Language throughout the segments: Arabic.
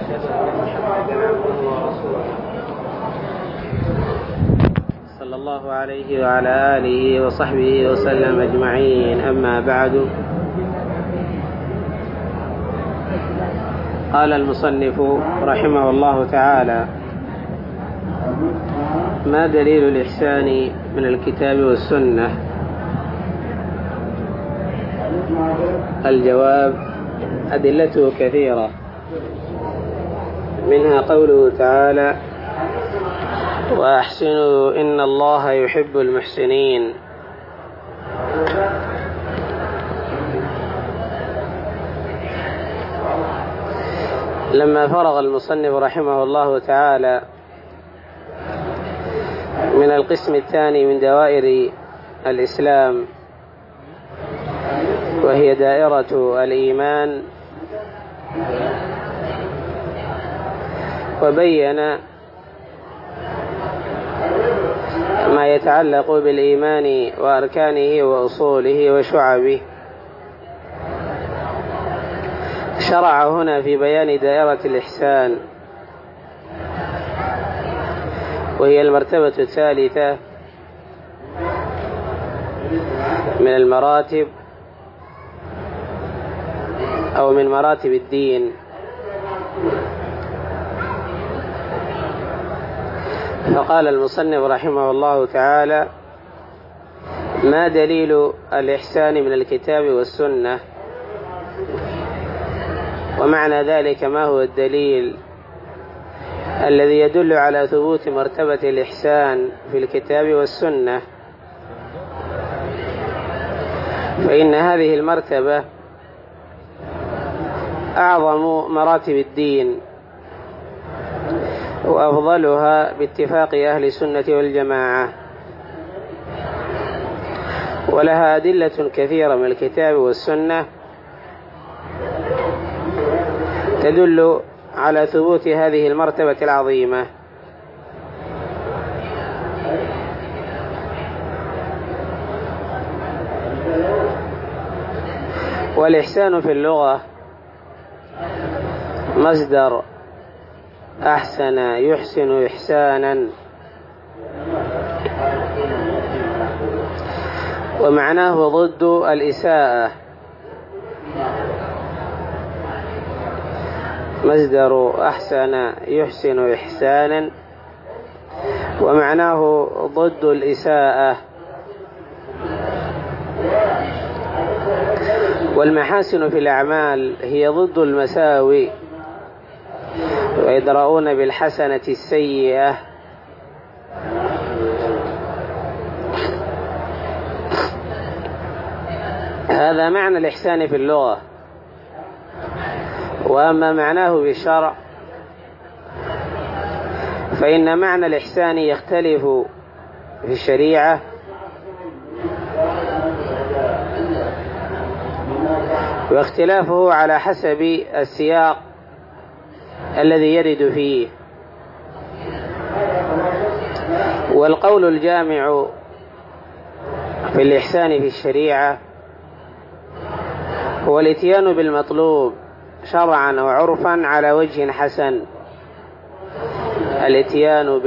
صلى الله عليه وعلى آله وصحبه وسلم أجمعين. أما بعد، قال المصنف رحمه الله تعالى: ما دليل الإحسان من الكتاب والسنة؟ الجواب: أدلته كثيرة، منها قوله تعالى: وأحسنوا إن الله يحب المحسنين. لما فرغ المصنف رحمه الله تعالى من القسم الثاني من دوائر الإسلام، وهي دائرة الإيمان، وبين ما يتعلق بالإيمان وأركانه وأصوله وشعبه، شرع هنا في بيان دائرة الإحسان، وهي المرتبة الثالثة من المراتب أو من مراتب الدين. فقال المصنف رحمه الله تعالى: ما دليل الإحسان من الكتاب والسنة؟ ومعنى ذلك: ما هو الدليل الذي يدل على ثبوت مرتبة الإحسان في الكتاب والسنة؟ فإن هذه المرتبة أعظم مراتب الدين، وأفضلها باتفاق أهل السنة والجماعة، ولها أدلة كثيرة من الكتاب والسنة تدل على ثبوت هذه المرتبة العظيمة. والإحسان في اللغة مصدر أحسن يحسن إحسانا، ومعناه ضد الإساءة. مصدر أحسن يحسن إحسانا، ومعناه ضد الإساءة. والمحاسن في الأعمال هي ضد المساوي، ويدرؤون بالحسنة السيئة. هذا معنى الإحسان في اللغة. وأما معناه بالشرع فإن معنى الإحسان يختلف في الشريعة، واختلافه على حسب السياق الذي يرد فيه. والقول الجامع في الإحسان في الشريعة هو الإتيان بالمطلوب شرعا وعرفا على وجه حسن. الإتيان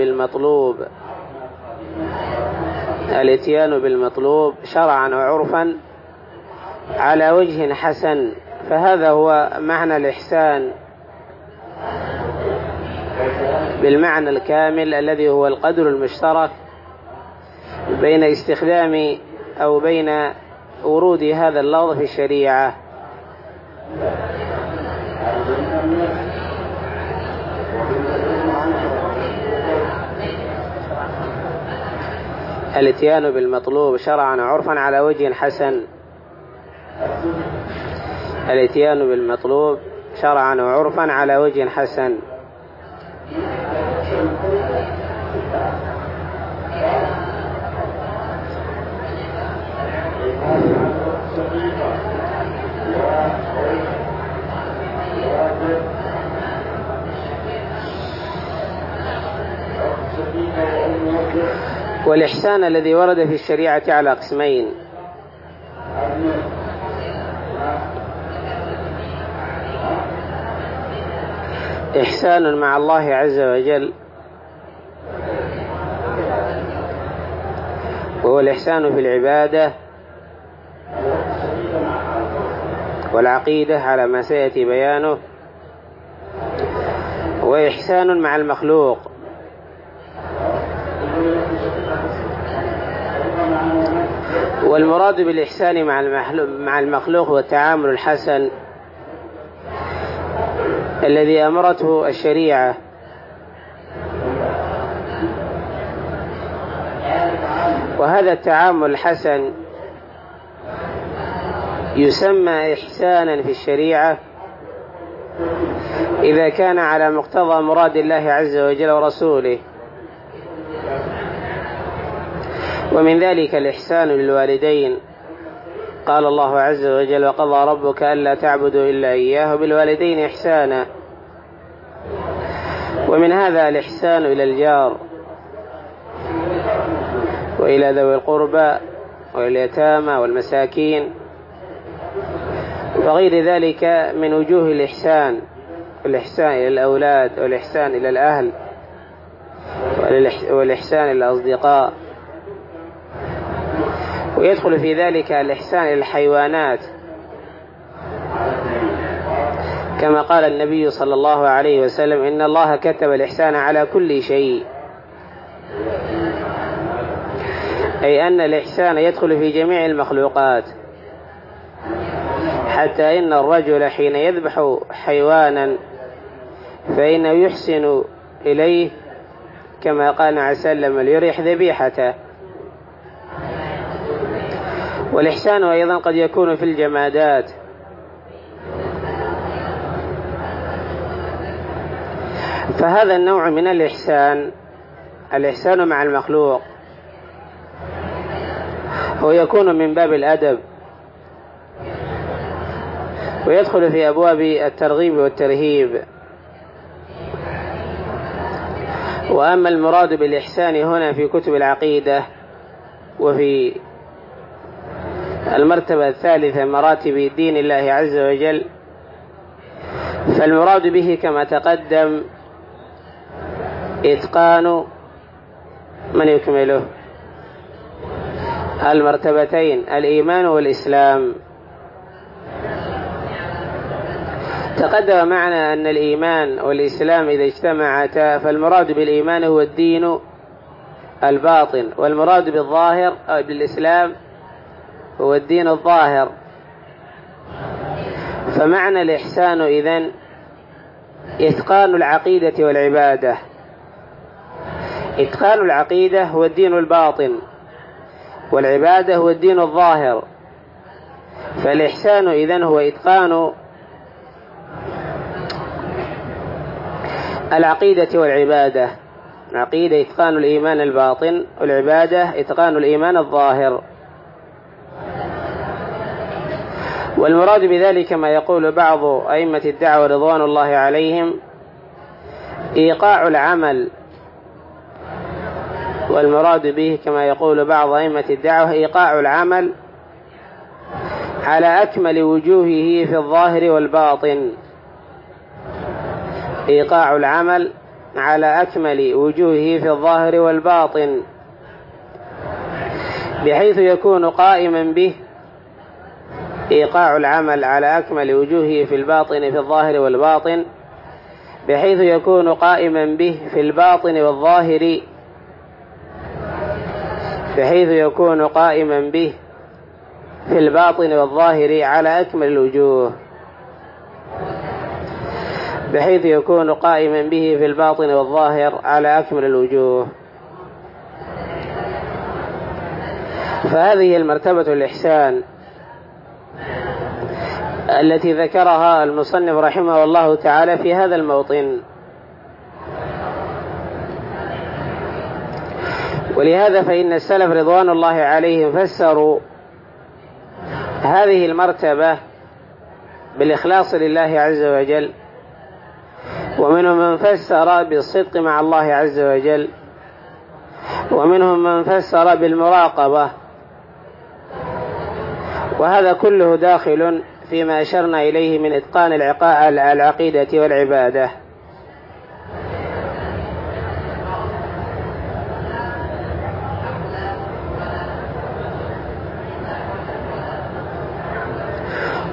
بالمطلوب شرعا وعرفا على وجه حسن، فهذا هو معنى الإحسان بالمعنى الكامل، الذي هو القدر المشترك بين استخدام أو بين ورود هذا اللفظ في الشريعة. الاتيان بالمطلوب شرعا وعرفا على وجه حسن. الاتيان بالمطلوب شرعا وعرفا على وجه حسن. والإحسان الذي ورد في الشريعة على قسمين: إحسان مع الله عز وجل، وهو الإحسان في العبادة والعقيدة على ما سيأتي بيانه، وإحسان مع المخلوق، والمراد بالإحسان مع المخلوق هو التعامل الحسن الذي أمرته الشريعة، وهذا التعامل الحسن يسمى إحسانا في الشريعة إذا كان على مقتضى مراد الله عز وجل ورسوله. ومن ذلك الإحسان للوالدين، قال الله عز وجل: وقضى ربك ألا تعبدوا إلا إياه بالوالدين إحسانا. ومن هذا الإحسان إلى الجار وإلى ذوي القربى واليتامى والمساكين وغير ذلك من وجوه الإحسان، الإحسان إلى الأولاد والإحسان إلى الأهل والإحسان إلى الأصدقاء. ويدخل في ذلك الإحسان إلى الحيوانات، كما قال النبي صلى الله عليه وسلم: إن الله كتب الإحسان على كل شيء، أي أن الإحسان يدخل في جميع المخلوقات، حتى إن الرجل حين يذبح حيوانا فإنه يحسن إليه كما قال عليه وسلم: ليريح ذبيحته. والإحسان أيضا قد يكون في الجمادات، فهذا النوع من الإحسان، الإحسان مع المخلوق، هو يكون من باب الأدب، ويدخل في أبواب الترغيب والترهيب. وأما المراد بالإحسان هنا في كتب العقيدة وفي المرتبة الثالثة مراتب دين الله عز وجل، فالمراد به كما تقدم إتقان من يكمله المرتبتين، الإيمان والإسلام. تقدم معنا أن الإيمان والإسلام إذا اجتمعتا فالمراد بالإيمان هو الدين الباطن، والمراد بالظاهر أو بالإسلام هو الدين الظاهر. فمعنى الإحسان إذن إتقان العقيدة والعبادة. إتقان العقيدة هو الدين الباطن، والعبادة هو الدين الظاهر. فالإحسان إذن هو إتقان العقيدة والعبادة. العقيدة إتقان الإيمان الباطن، والعبادة إتقان الإيمان الظاهر. والمراد بذلك ما يقول بعض أئمة الدعوة رضوان الله عليهم إيقاع العمل، والمراد به كما يقول بعض أئمة الدعوة إيقاع العمل على أكمل وجوهه في الظاهر والباطن. إيقاع العمل على أكمل وجوهه في الظاهر والباطن، بحيث يكون قائما به إيقاع العمل على أكمل وجوهه في الباطن في الظاهر والباطن، بحيث يكون قائما به في الباطن والظاهر، بحيث يكون قائما به في الباطن والظاهر على أكمل الوجوه، بحيث يكون قائما به في الباطن والظاهر على أكمل الوجوه. فهذه المرتبة الإحسان التي ذكرها المصنف رحمه الله تعالى في هذا الموطن. ولهذا فإن السلف رضوان الله عليهم فسروا هذه المرتبة بالإخلاص لله عز وجل، ومنهم من فسر بالصدق مع الله عز وجل، ومنهم من فسر بالمراقبة، وهذا كله داخل فيما أشرنا إليه من إتقان العقيدة والعبادة.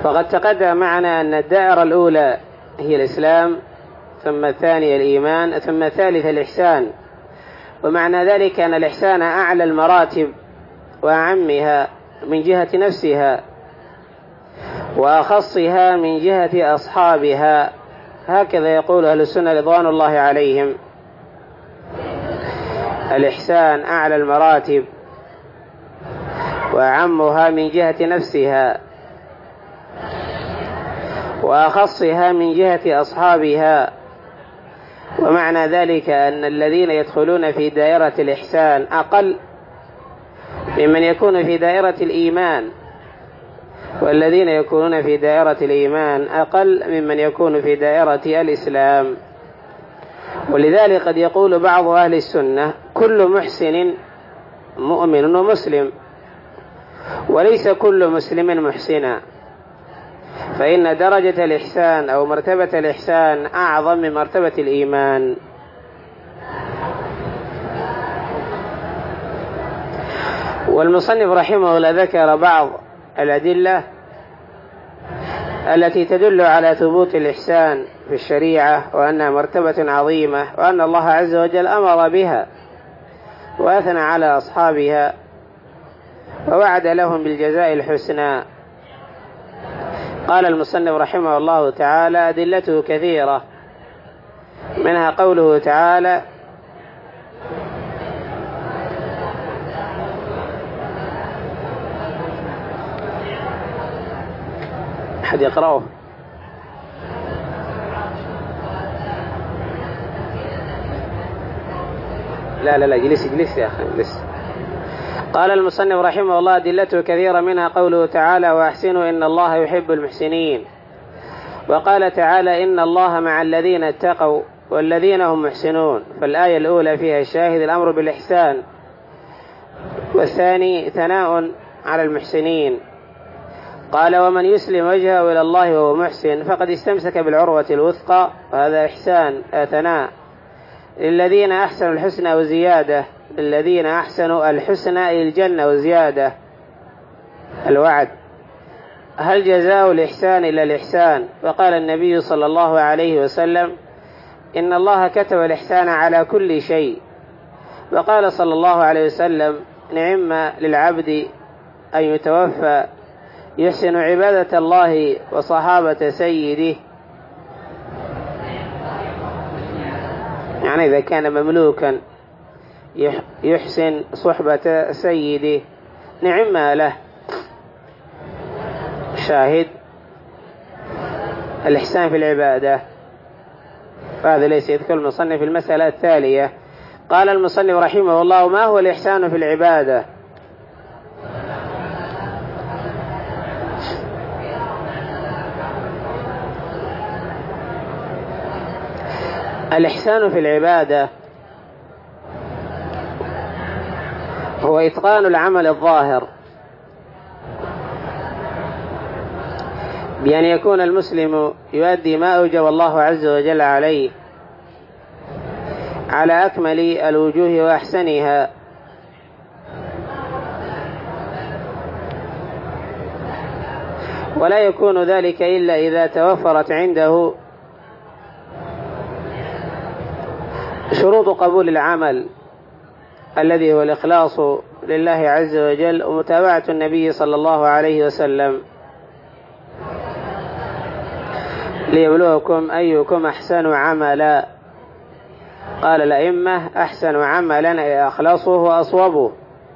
فقد تقدم معنا أن الدائرة الأولى هي الإسلام، ثم الثانية الإيمان، ثم الثالثة الإحسان. ومعنى ذلك أن الإحسان أعلى المراتب وأعمها من جهة نفسها وأخصها من جهة أصحابها، هكذا يقول أهل السنة رضوان الله عليهم: الإحسان أعلى المراتب وأعمها من جهة نفسها وأخصها من جهة أصحابها. ومعنى ذلك أن الذين يدخلون في دائرة الإحسان أقل ممن يكون في دائرة الإيمان، والذين يكونون في دائرة الإيمان أقل ممن يكون في دائرة الإسلام. ولذلك قد يقول بعض أهل السنة: كل محسن مؤمن ومسلم، وليس كل مسلم محسنا، فإن درجة الإحسان أو مرتبة الإحسان أعظم من مرتبة الإيمان. والمصنف رحمه الله ذكر بعض الأدلة التي تدل على ثبوت الإحسان في الشريعة، وأنها مرتبة عظيمة، وأن الله عز وجل أمر بها وأثنى على أصحابها ووعد لهم بالجزاء الحسنى. قال المصنف رحمه الله تعالى: أدلته كثيرة، منها قوله تعالى: أحد يقرأه؟ لا جلس يا أخي جلس. قال المصنف رحمه الله: أدلته كثيرة، منها قوله تعالى: وأحسنوا إن الله يحب المحسنين. وقال تعالى: إن الله مع الذين اتقوا والذين هم محسنون. فالآية الأولى فيها الشاهد الأمر بالإحسان، والثاني ثناء على المحسنين. قال: ومن يسلم وجهه إلى الله وهو محسن فقد استمسك بالعروة الوثقى، وهذا إحسان ثناء. للذين أحسنوا الحسنى وزيادة، للذين أحسنوا الحسنى إلى الجنة وزيادة، الوعد. هل جزاء الإحسان إلا الإحسان؟ وقال النبي صلى الله عليه وسلم: إن الله كتب الإحسان على كل شيء. وقال صلى الله عليه وسلم: نعم للعبد أن يتوفى يحسن عبادة الله وصحابة سيده، يعني إذا كان مملوكا يحسن صحبة سيده نعم له. شاهد الإحسان في العبادة، فهذا ليس يذكر المصنف في المسألة التالية. قال المصنف رحمه الله: ما هو الإحسان في العبادة؟ الإحسان في العبادة هو إتقان العمل الظاهر، بأن يكون المسلم يؤدي ما أوجب الله عز وجل عليه على أكمل الوجوه وأحسنها، ولا يكون ذلك إلا إذا توفرت عنده شروط قبول العمل الذي هو الإخلاص لله عز وجل ومتابعة النبي صلى الله عليه وسلم، ليبلوكم أيكم أحسن عملا. قال الأئمة: أحسن عملا أي أخلصه وأصوبه.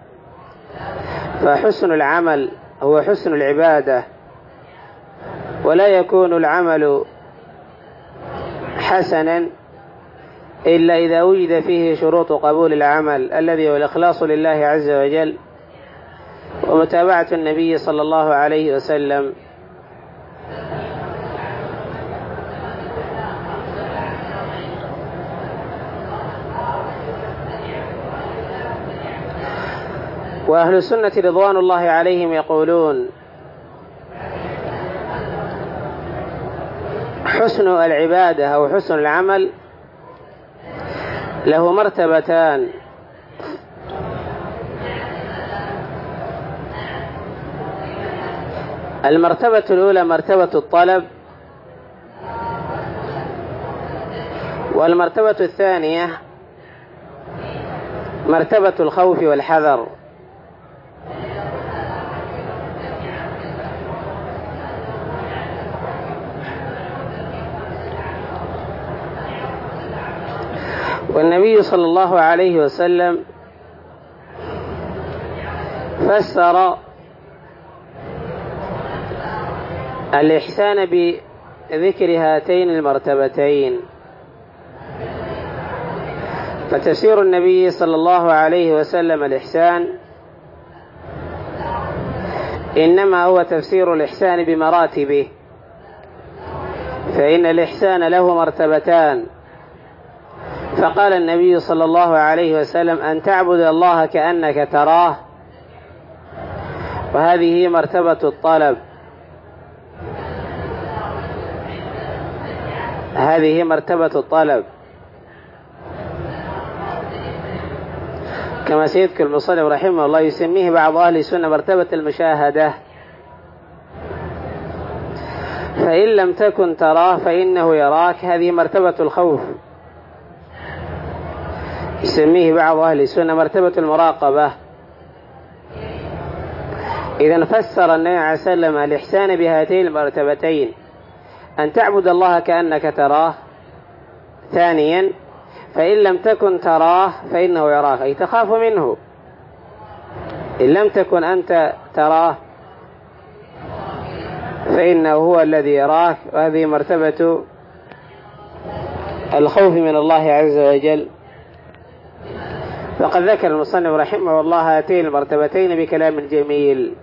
فحسن العمل هو حسن العبادة، ولا يكون العمل حسنا إلا إذا وجد فيه شروط قبول العمل الذي هو الإخلاص لله عز وجل ومتابعة النبي صلى الله عليه وسلم. وأهل السنة رضوان الله عليهم يقولون: حسن العبادة أو حسن العمل له مرتبتان: المرتبة الأولى مرتبة الطلب، والمرتبة الثانية مرتبة الخوف والحذر. والنبي صلى الله عليه وسلم فسر الإحسان بذكر هاتين المرتبتين، فتفسير النبي صلى الله عليه وسلم الإحسان إنما هو تفسير الإحسان بمراتبه، فإن الإحسان له مرتبتان. فقال النبي صلى الله عليه وسلم أن تعبد الله كأنك تراه، وهذه مرتبة الطلب، هذه مرتبة الطلب، كما سيذكر المصنف رحمه الله يسميه بعض أهل السنة مرتبة المشاهدة. فإن لم تكن تراه فإنه يراك، هذه مرتبة الخوف، يسميه بعض أهل السنة مرتبة المراقبة. إذا فسر النبي عليه وسلم الإحسان بهاتين المرتبتين: أن تعبد الله كأنك تراه، ثانيا فإن لم تكن تراه فإنه يراك، أي تخاف منه. إن لم تكن أنت تراه فإنه هو الذي يراك، وهذه مرتبة الخوف من الله عز وجل. وقد ذكر المصنف رحمه الله هاتين المرتبتين بكلام جميل،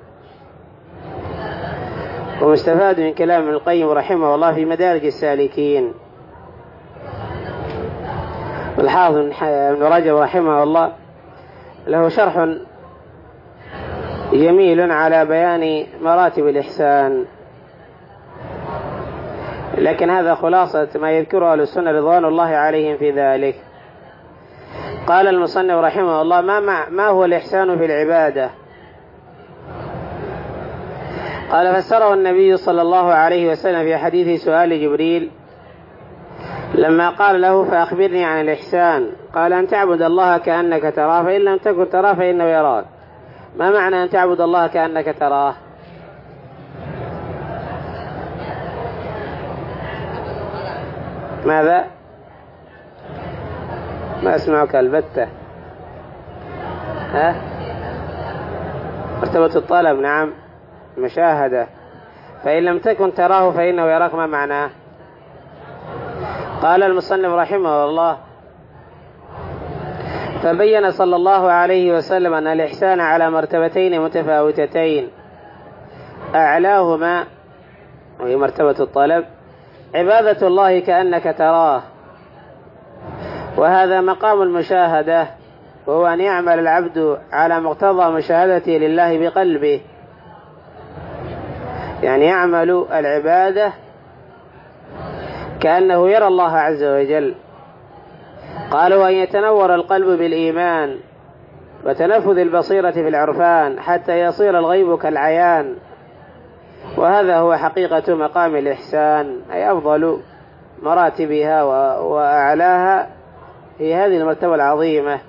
ومستفاد من كلام ابن القيم رحمه الله في مدارج السالكين. والحافظ ابن رجب رحمه الله له شرح جميل على بيان مراتب الإحسان، لكن هذا خلاصة ما يذكره أهل السنة رضوان الله عليهم في ذلك. قال المصنف رحمه الله: ما هو الإحسان في العبادة؟ قال: فسره النبي صلى الله عليه وسلم في حديث سؤال جبريل لما قال له: فأخبرني عن الإحسان. قال: أن تعبد الله كأنك تراه، فإن لم تكن تراه فإنه يراك. ما معنى أن تعبد الله كأنك تراه؟ ماذا؟ ما أسمعك البتة. مرتبة الطلب، نعم، مشاهدة. فإن لم تكن تراه فإنه يراك، ما معناه؟ قال المصنف رحمه الله: فبين صلى الله عليه وسلم أن الإحسان على مرتبتين متفاوتتين، أعلاهما وهي مرتبة الطلب عبادة الله كأنك تراه، وهذا مقام المشاهدة، وهو أن يعمل العبد على مقتضى مشاهدته لله بقلبه، يعني يعمل العبادة كأنه يرى الله عز وجل. قالوا: أن يتنور القلب بالإيمان وتنفذ البصيرة في العرفان حتى يصير الغيب كالعيان، وهذا هو حقيقة مقام الإحسان، أي أفضل مراتبها وأعلاها هي هذه المرتبة العظيمة.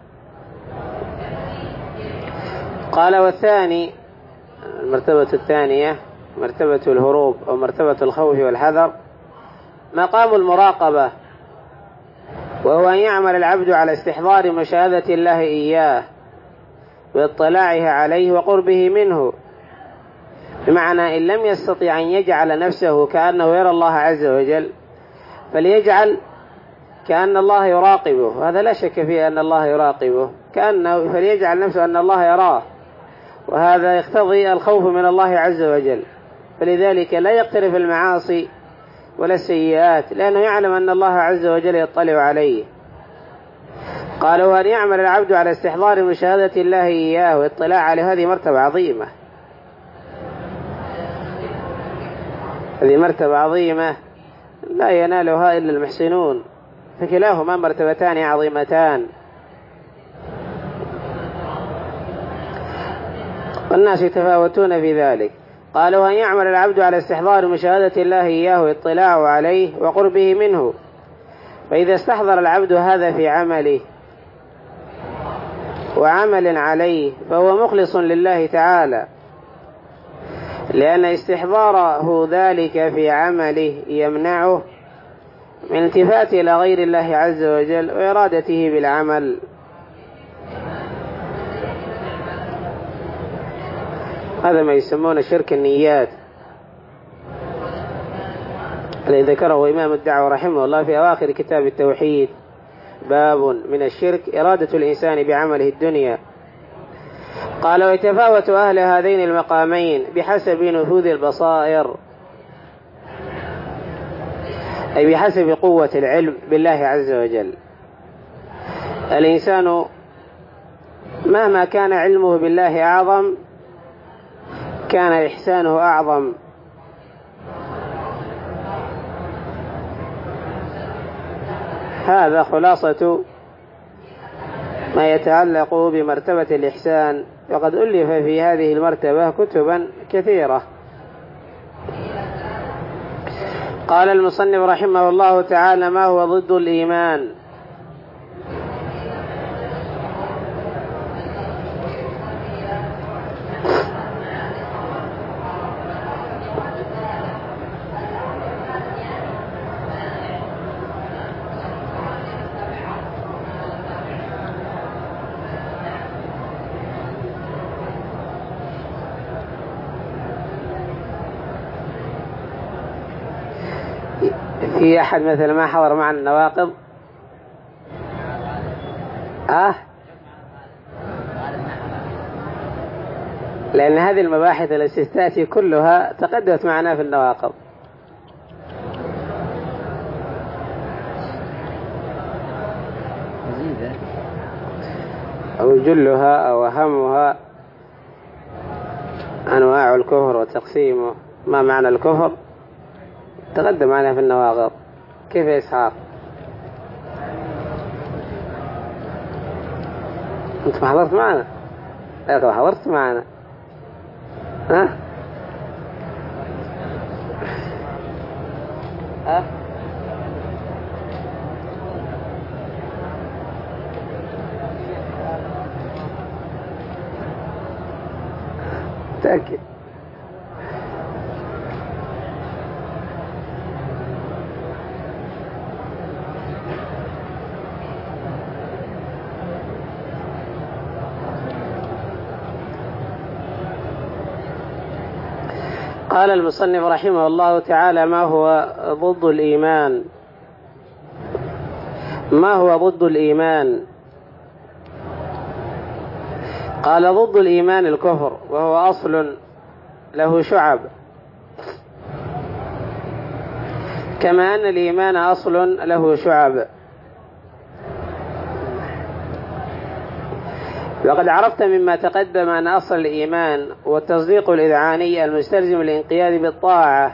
قال: والثاني، المرتبة الثانية مرتبة الهروب أو مرتبة الخوف والحذر، مقام المراقبة، وهو أن يعمل العبد على استحضار مشاهدة الله إياه واطلاعه عليه وقربه منه، بمعنى إن لم يستطع أن يجعل نفسه كأنه يرى الله عز وجل فليجعل كأن الله يراقبه، هذا لا شك فيه أن الله يراقبه، فليجعل نفسه أن الله يراه، وهذا يقتضي الخوف من الله عز وجل. فلذلك لا يقترف المعاصي ولا السيئات، لأنه يعلم أن الله عز وجل يطلع عليه. قالوا: أن يعمل العبد على استحضار مشاهدة الله إياه واطلاع عليه، هذه مرتبة عظيمة، هذه مرتبة عظيمة لا ينالها إلا المحسنون، فكلاهما مرتبتان عظيمتان، والناس يتفاوتون في ذلك. قالوا أن يعمل العبد على استحضار مشاهدة الله إياه واطلاعه عليه وقربه منه، فإذا استحضر العبد هذا في عمله وعمل عليه فهو مخلص لله تعالى، لأن استحضاره ذلك في عمله يمنعه من التفات إلى غير الله عز وجل وإرادته بالعمل. هذا ما يسمونه شرك النيات الذي ذكره إمام الدعوة رحمه الله في أواخر كتاب التوحيد: باب من الشرك إرادة الإنسان بعمله الدنيا. قال: ويتفاوت أهل هذين المقامين بحسب نفوذ البصائر، أي بحسب قوة العلم بالله عز وجل. الإنسان مهما كان علمه بالله أعظم كان إحسانه أعظم. هذا خلاصة ما يتعلق بمرتبة الإحسان، وقد ألف في هذه المرتبة كتبا كثيرة. قال المصنف رحمه الله تعالى: ما هو ضد الإيمان؟ في أحد مثل ما حضر معنا النواقض؟ لأن هذه المباحث التي تأتي كلها تقدمت معنا في النواقض. أو جلها أو أهمها أنواع الكفر وتقسيمه. ما معنى الكفر؟ تقدم معنا في النواقض. كيف يا إسحاق؟ أنت ما حضرت معنا؟ لا حضرت معنا. تأكد. قال المصنف رحمه الله تعالى: ما هو ضد الإيمان؟ ما هو ضد الإيمان؟ قال: ضد الإيمان الكفر، وهو أصل له شعب، كما أن الإيمان أصل له شعب. وقد عرفت مما تقدم أن أصل الإيمان والتصديق الإذعاني المستلزم الانقياد بالطاعة،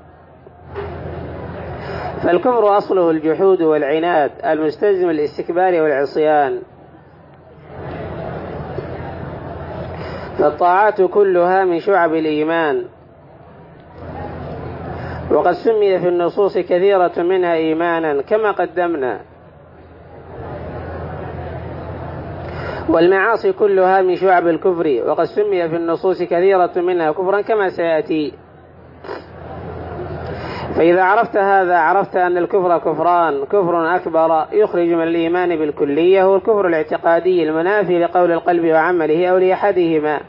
فالكفر أصله الجحود والعناد المستلزم الاستكبار والعصيان. فالطاعات كلها من شعب الإيمان، وقد سمي في النصوص كثيرة منها إيمانا كما قدمنا. والمعاصي كلها من شعب الكفر، وقد سمي في النصوص كثيرة منها كفرا كما سيأتي. فإذا عرفت هذا عرفت أن الكفر كفران: كفر أكبر يخرج من الإيمان بالكلية هو الكفر الاعتقادي المنافي لقول القلب وعمله أو لأحدهما،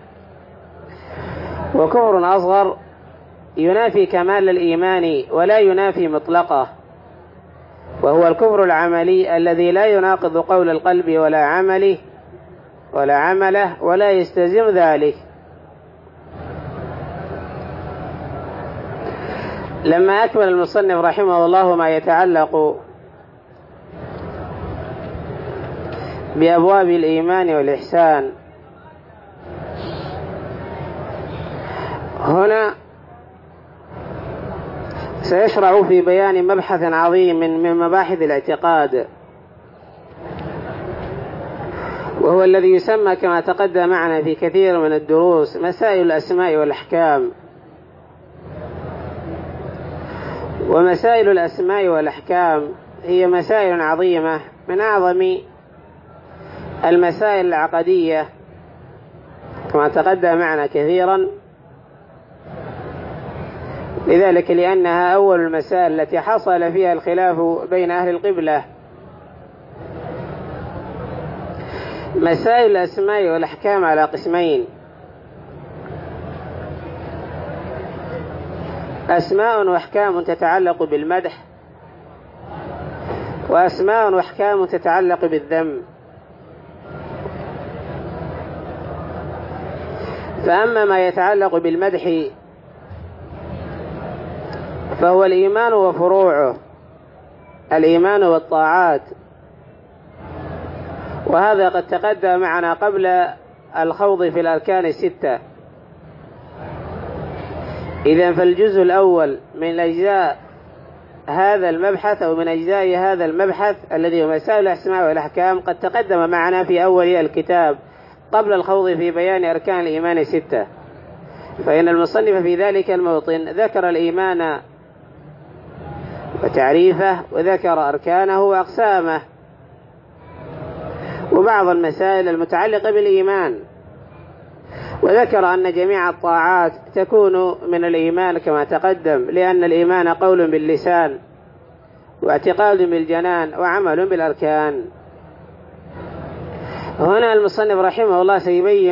وكفر أصغر ينافي كمال الإيمان ولا ينافي مطلقه، وهو الكفر العملي الذي لا يناقض قول القلب ولا عمله ولا يستلزم ذلك. لما أكمل المصنف رحمه الله ما يتعلق بأبواب الإيمان والإحسان، هنا سيشرع في بيان مبحث عظيم من مباحث الاعتقاد، وهو الذي يسمى كما تقدم معنا في كثير من الدروس مسائل الأسماء والأحكام. ومسائل الأسماء والأحكام هي مسائل عظيمة من أعظم المسائل العقدية كما تقدم معنا كثيرا، لذلك لأنها أول المسائل التي حصل فيها الخلاف بين أهل القبلة. مسائل الأسماء والأحكام على قسمين: أسماء وأحكام تتعلق بالمدح، وأسماء وأحكام تتعلق بالذم. فأما ما يتعلق بالمدح فهو الإيمان وفروعه، الإيمان والطاعات، وهذا قد تقدم معنا قبل الخوض في الأركان الستة. إذن فالجزء الأول من أجزاء هذا المبحث أو من أجزاء هذا المبحث الذي هو مسائل الأسماء والأحكام قد تقدم معنا في أول الكتاب قبل الخوض في بيان أركان الإيمان الستة، فإن المصنف في ذلك الموطن ذكر الإيمان وتعريفه، وذكر أركانه وأقسامه وبعض المسائل المتعلقة بالإيمان، وذكر أن جميع الطاعات تكون من الإيمان كما تقدم، لأن الإيمان قول باللسان واعتقاد بالجنان وعمل بالأركان. هنا المصنف رحمه الله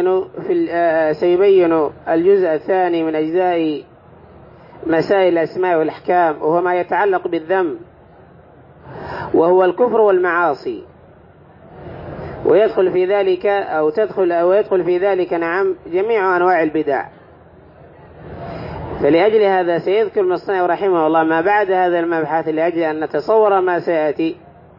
سيبين الجزء الثاني من أجزاء مسائل الأسماء والأحكام، وهو ما يتعلق بالذم، وهو الكفر والمعاصي، ويدخل في ذلك يدخل في ذلك جميع أنواع البدع. فلأجل هذا سيذكر المصنف رحمه الله ما بعد هذا المبحث لأجل أن نتصور ما سيأتي: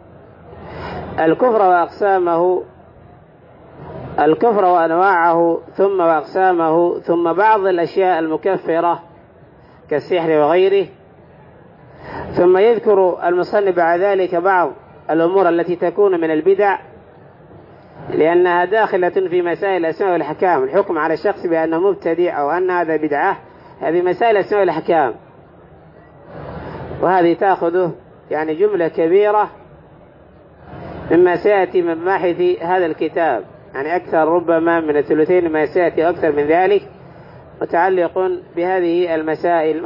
الكفر وأقسامه، الكفر وأنواعه، ثم وأقسامه، ثم بعض الأشياء المكفرة كالسحر وغيره، ثم يذكر المصنف بعد ذلك بعض الأمور التي تكون من البدع لأنها داخلة في مسائل الأسماء والأحكام. الحكم على الشخص بأنه مبتدع أو أن هذا بدعة، هذه مسائل الأسماء والأحكام، وهذه تأخذ يعني جملة كبيرة مما سيأتي من مباحث هذا الكتاب، يعني أكثر ربما من الثلثين ما سيأتي أكثر من ذلك متعلق بهذه المسائل.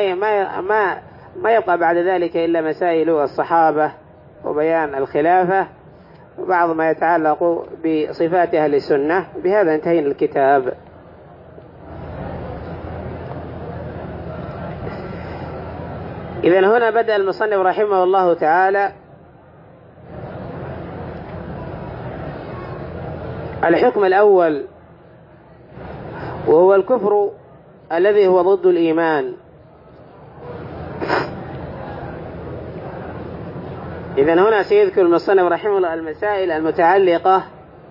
ما يبقى بعد ذلك إلا مسائل الصحابة وبيان الخلافة وبعض ما يتعلق بصفات أهل السنة. بهذا انتهينا الكتاب. إذن هنا بدأ المصنف رحمه الله تعالى الحكم الأول، وهو الكفر الذي هو ضد الإيمان. إذن هنا سيذكر المصنف رحمه الله المسائل المتعلقة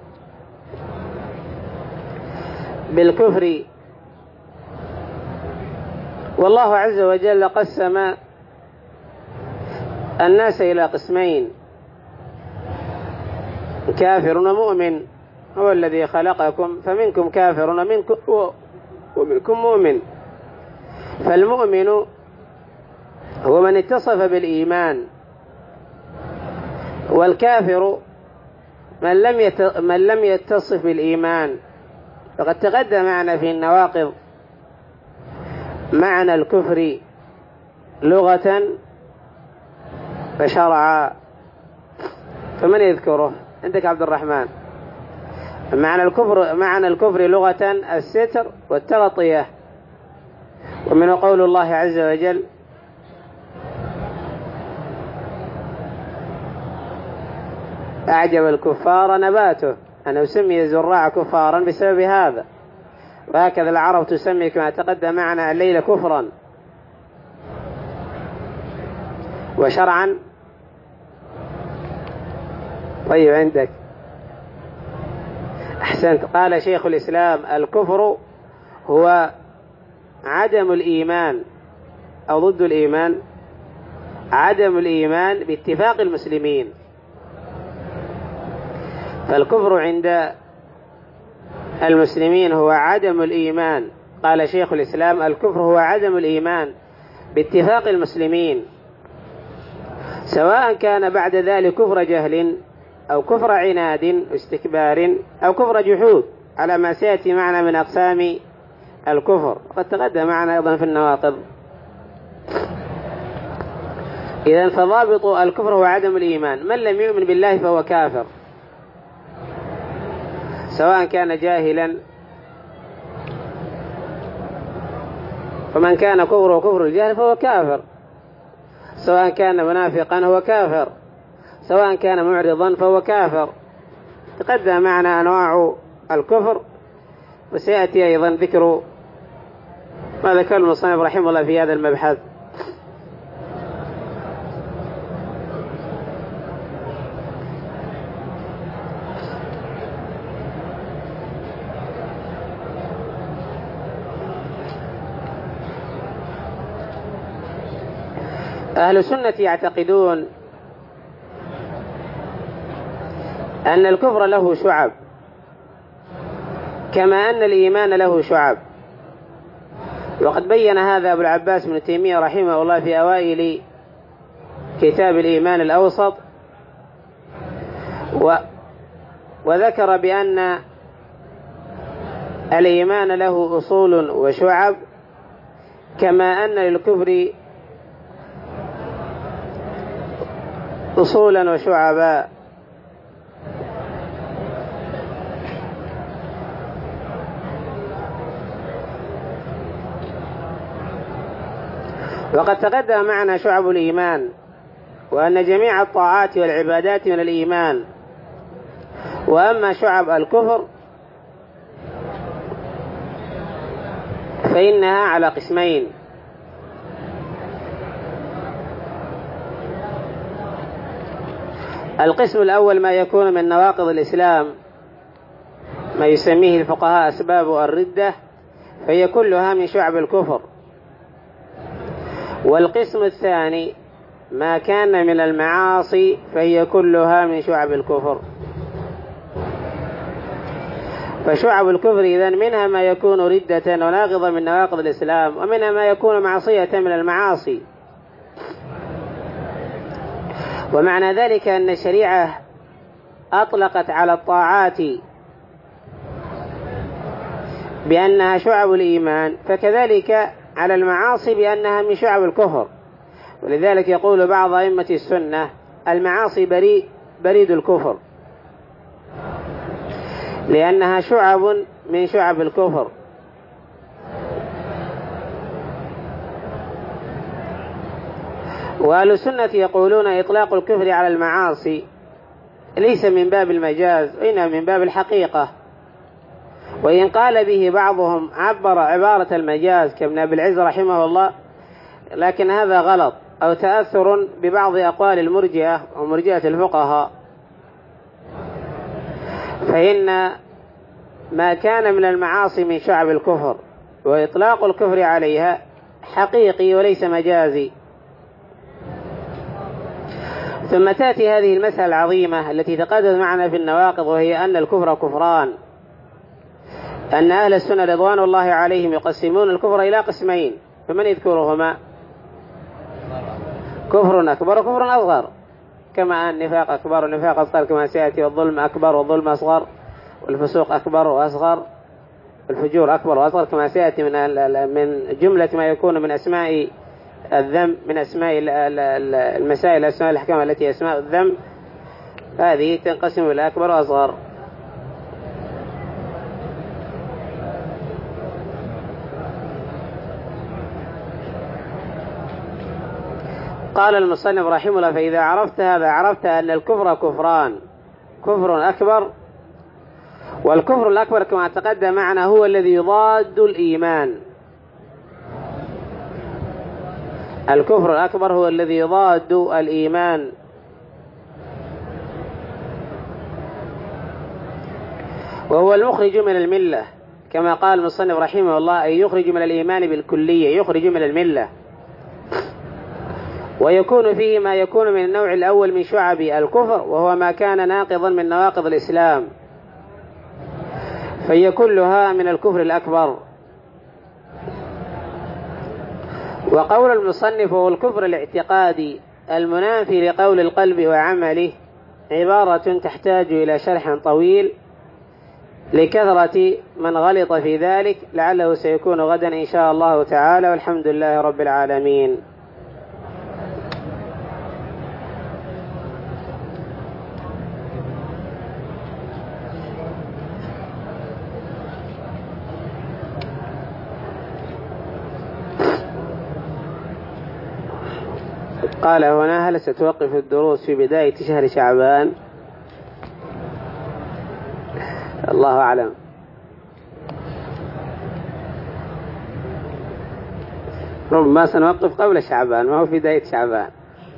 بالكفر. والله عز وجل قسم الناس إلى قسمين: كافر ومؤمن. هو الذي خلقكم فمنكم كافر ومنكم مؤمن. فالمؤمن هو من اتصف بالإيمان، والكافر من لم يتصف بالإيمان. فقد تقدم معنا في النواقض معنى الكفر لغة وشرعا، فمن يذكره؟ عندك عبد الرحمن. معنى الكفر لغة الستر والتغطية، ومنه قول الله عز وجل: أعجب الكفار نباته، أنه سمي الزراع كفارا بسبب هذا. وهكذا العرب تسمي كما تقدم معنا الليل كفرا. وشرعا طيب عندك أحسنت. قال شيخ الإسلام: الكفر هو عدم الإيمان أو ضد الإيمان، عدم الإيمان باتفاق المسلمين. فالكفر عند المسلمين هو عدم الإيمان. قال شيخ الإسلام: الكفر هو عدم الإيمان باتفاق المسلمين، سواء كان بعد ذلك كفر جهل أو كفر عناد واستكبار أو كفر جحود، على ما سيأتي معنا من أقسام الكفر، وقد تقدم معنا أيضا في النواقض. إذن فضابط الكفر هو عدم الإيمان. من لم يؤمن بالله فهو كافر، سواء كان جاهلا، فمن كان كفره كفر الجهل فهو كافر، سواء كان منافقا هو كافر، سواء كان معرضا فهو كافر. تقدم معنا أنواع الكفر، وسيأتي أيضا ذكر ما ذكر المصنف رحمه الله في هذا المبحث. أهل السنة يعتقدون أن الكفر له شعب، كما أن الإيمان له شعب، وقد بين هذا أبو العباس بن تيمية رحمه الله في أوائل كتاب الإيمان الأوسط، وذكر بأن الإيمان له أصول وشعب، كما أن للكفر أصولا وشعبا. وقد تقدم معنا شعب الإيمان، وأن جميع الطاعات والعبادات من الإيمان. وأما شعب الكفر فإنها على قسمين: القسم الأول ما يكون من نواقض الإسلام، ما يسميه الفقهاء أسباب الردة، فهي كلها من شعب الكفر. والقسم الثاني ما كان من المعاصي، فهي كلها من شعب الكفر. فشعب الكفر إذن منها ما يكون ردة وناقضا من نواقض الإسلام، ومنها ما يكون معصية من المعاصي. ومعنى ذلك أن الشريعة أطلقت على الطاعات بأنها شعب الإيمان، فكذلك على المعاصي بأنها من شعب الكفر. ولذلك يقول بعض أئمة السنة: المعاصي بريد الكفر، لأنها شعب من شعب الكفر. وأهل السنة يقولون إطلاق الكفر على المعاصي ليس من باب المجاز، وإنما من باب الحقيقة. وإن قال به بعضهم عبر عبارة المجاز كابن أبي العز رحمه الله، لكن هذا غلط، أو تأثر ببعض أقوال المرجئة ومرجئة الفقهاء. فإن ما كان من المعاصي من شعب الكفر، وإطلاق الكفر عليها حقيقي وليس مجازي. ثم تأتي هذه المسألة العظيمة التي تقدم معنا في النواقض، وهي أن الكفر كفران. أن أهل السنة رضوان الله عليهم يقسمون الكفر إلى قسمين، فمن يذكرهما؟ كفر أكبر وكفر أصغر، كما أن نفاق أكبر ونفاق أصغر كما سيأتي، والظلم أكبر والظلم أصغر، والفسوق أكبر وأصغر، والفجور أكبر وأصغر، كما سيأتي من جملة ما يكون من أسماء الذنب، من أسماء المسائل، أسماء الأحكام التي أسماء الذنب، هذه تنقسم إلى أكبر وأصغر. قال المصنف رحمه الله: فإذا عرفت هذا عرفت أن الكفر كفران: كفر أكبر، والكفر الأكبر كما تقدم معنا هو الذي يضاد الإيمان. الكفر الأكبر هو الذي يضاد الإيمان. وهو المخرج من الملة، كما قال المصنف رحمه الله: أي يخرج من الإيمان بالكلية، يخرج من الملة. ويكون فيه ما يكون من النوع الأول من شعب الكفر، وهو ما كان ناقضا من نواقض الإسلام، فهي كلها من الكفر الأكبر. وقول المصنف هو الكفر الاعتقادي المنافي لقول القلب وعمله عبارة تحتاج إلى شرح طويل لكثرة من غلط في ذلك، لعله سيكون غدا إن شاء الله تعالى، والحمد لله رب العالمين. قال هنا: هل ستوقف الدروس في بداية شهر شعبان؟ الله أعلم. ربما سنوقف قبل شعبان، ما هو في بداية شعبان.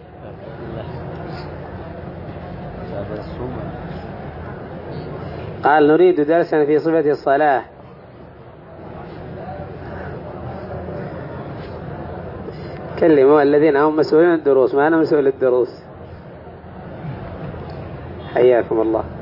قال: نريد درسا في صفة الصلاة. كلموا الذين هم مسؤولين الدروس، ما أنا مسؤول الدروس. حياكم الله.